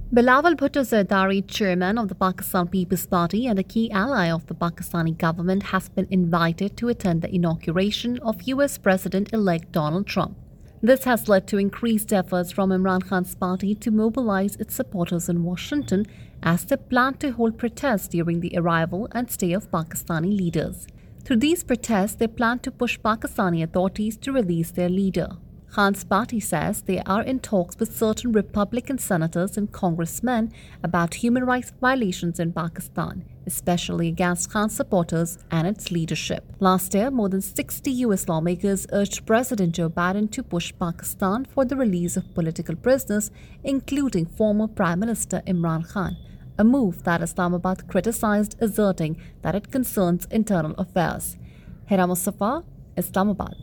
Bilawal Bhutto Zardari, chairman of the Pakistan People's Party and a key ally of the Pakistani government, has been invited to attend the inauguration of US President-elect Donald Trump. This has led to increased efforts from Imran Khan's party to mobilize its supporters in Washington as they plan to hold protests during the arrival and stay of Pakistani leaders. Through these protests, they plan to push Pakistani authorities to release their leader. Khan's party says they are in talks with certain Republican senators and congressmen about human rights violations in Pakistan, especially against Khan's supporters and its leadership. Last year, more than 60 US lawmakers urged President Joe Biden to push Pakistan for the release of political prisoners, including former Prime Minister Imran Khan, a move that Islamabad criticized, asserting that it concerns internal affairs. Hira Mustafa, Islamabad.